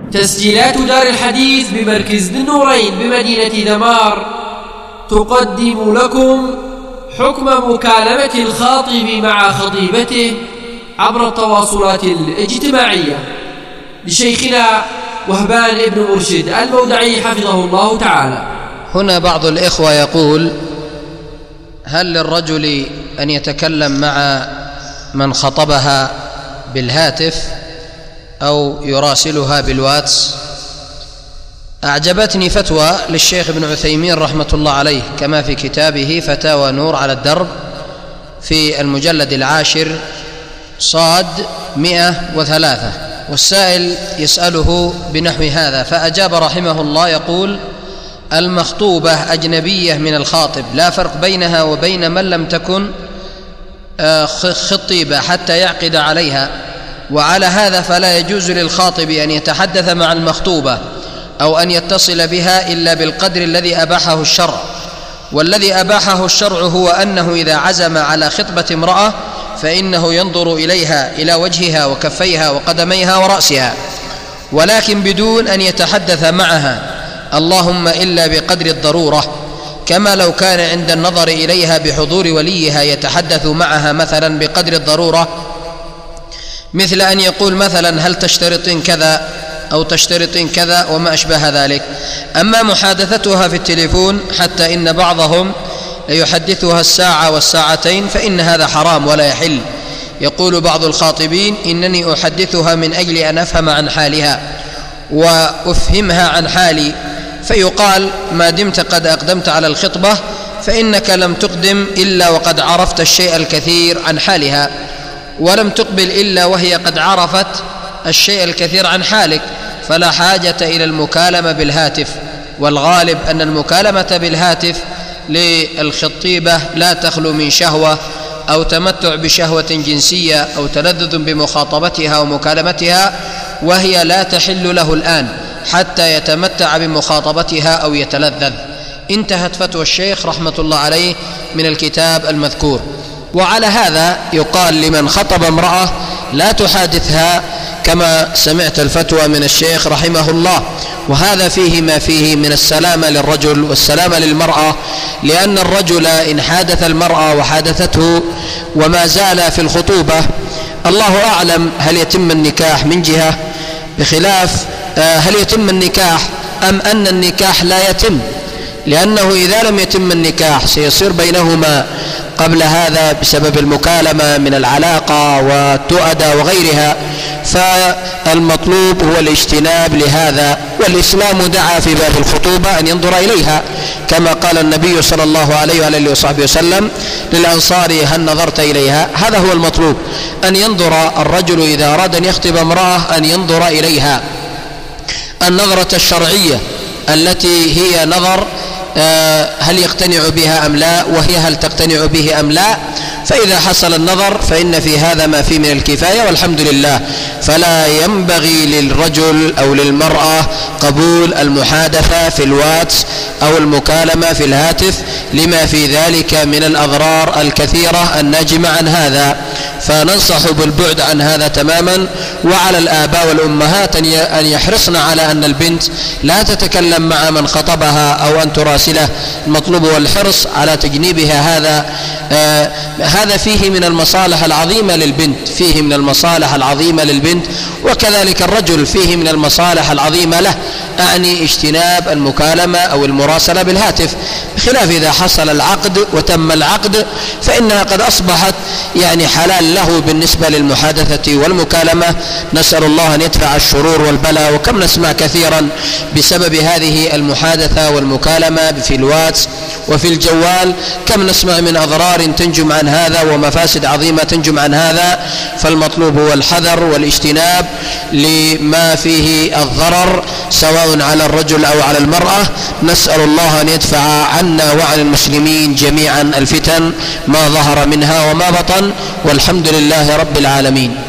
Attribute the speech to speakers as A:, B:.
A: تسجيلات دار الحديث بمركز النورين بمدينة دمار تقدم لكم حكم مكالمة الخاطب مع خطيبته عبر التواصلات الاجتماعية لشيخنا وهبان ابن مرشد المودعي حفظه الله تعالى.
B: هنا بعض الإخوة يقول: هل للرجل أن يتكلم مع من خطبها بالهاتف أو يراسلها بالواتس؟ أعجبتني فتوى للشيخ ابن عثيمين رحمة الله عليه كما في كتابه فتاوى نور على الدرب في المجلد 10 صاد 103، والسائل يسأله بنحو هذا، فأجاب رحمه الله يقول: المخطوبة أجنبية من الخاطب، لا فرق بينها وبين من لم تكن خطيبة حتى يعقد عليها، وعلى هذا فلا يجوز للخاطب أن يتحدث مع المخطوبة أو أن يتصل بها إلا بالقدر الذي أباحه الشرع، والذي أباحه الشرع هو أنه إذا عزم على خطبة امرأة فإنه ينظر إليها، إلى وجهها وكفيها وقدميها ورأسها، ولكن بدون أن يتحدث معها، اللهم إلا بقدر الضرورة، كما لو كان عند النظر إليها بحضور وليها يتحدث معها مثلا بقدر الضرورة، مثل أن يقول مثلا: هل تشترطين كذا أو تشترطين كذا وما أشبه ذلك. أما محادثتها في التليفون حتى إن بعضهم يحدثها الساعة والساعتين فإن هذا حرام ولا يحل. يقول بعض الخاطبين: إنني أحدثها من أجل أن أفهم عن حالها وأفهمها عن حالي، فيقال: ما دمت قد أقدمت على الخطبة فإنك لم تقدم إلا وقد عرفت الشيء الكثير عن حالها، ولم تقبل إلا وهي قد عرفت الشيء الكثير عن حالك، فلا حاجة إلى المكالمة بالهاتف. والغالب أن المكالمة بالهاتف للخطيبة لا تخلو من شهوة أو تمتع بشهوة جنسية أو تلذذ بمخاطبتها ومكالمتها، وهي لا تحل له الآن حتى يتمتع بمخاطبتها أو يتلذذ. انتهت فتوى الشيخ رحمة الله عليه من الكتاب المذكور. وعلى هذا يقال لمن خطب امرأة لا تحادثها كما سمعت الفتوى من الشيخ رحمه الله، وهذا فيه ما فيه من السلامة للرجل والسلامة للمرأة، لأن الرجل إن حادث المرأة وحادثته وما زال في الخطوبة الله أعلم هل يتم النكاح من جهة، بخلاف هل يتم النكاح أم أن النكاح لا يتم، لأنه إذا لم يتم النكاح سيصير بينهما قبل هذا بسبب المكالمة من العلاقة والتؤدة وغيرها، فالمطلوب هو الاجتناب لهذا، والإسلام دعا في باب الخطوبة أن ينظر إليها، كما قال النبي صلى الله عليه وآله وصحبه وسلم للأنصار: هل نظرت إليها؟ هذا هو المطلوب، أن ينظر الرجل إذا أراد أن يخطب امرأة أن ينظر إليها النظرة الشرعية التي هي نظر هل يقتنع بها أم لا، وهي هل تقتنع به أم لا. فإذا حصل النظر فإن في هذا ما فيه من الكفاية والحمد لله. فلا ينبغي للرجل أو للمرأة قبول المحادثة في الواتس أو المكالمة في الهاتف لما في ذلك من الأضرار الكثيرة الناجمة عن هذا، فننصح بالبعد عن هذا تماما. وعلى الآباء والأمهات أن يحرصن على أن البنت لا تتكلم مع من خطبها أو أن تراسله، المطلوب والحرص على تجنيبها. هذا فيه من المصالح العظيمة للبنت، فيه من المصالح العظيمة للبنت، وكذلك الرجل فيه من المصالح العظيمة له، أعني اجتناب المكالمة أو المراسلة بالهاتف، بخلاف إذا حصل العقد وتم العقد فإنها قد أصبحت يعني حلال له بالنسبة للمحادثة والمكالمة. نسأل الله أن يدفع الشرور والبلاء، وكم نسمع كثيرا بسبب هذه المحادثة والمكالمة في الواتس وفي الجوال، كم نسمع من أضرار تنجم عن هذا ومفاسد عظيمة تنجم عن هذا. فالمطلوب هو الحذر والاجتناب لما فيه الضرر سواء على الرجل أو على المرأة. نسأل الله أن يدفع عنا وعن المسلمين جميعا الفتن ما ظهر منها وما بطن، والحمد لله رب العالمين.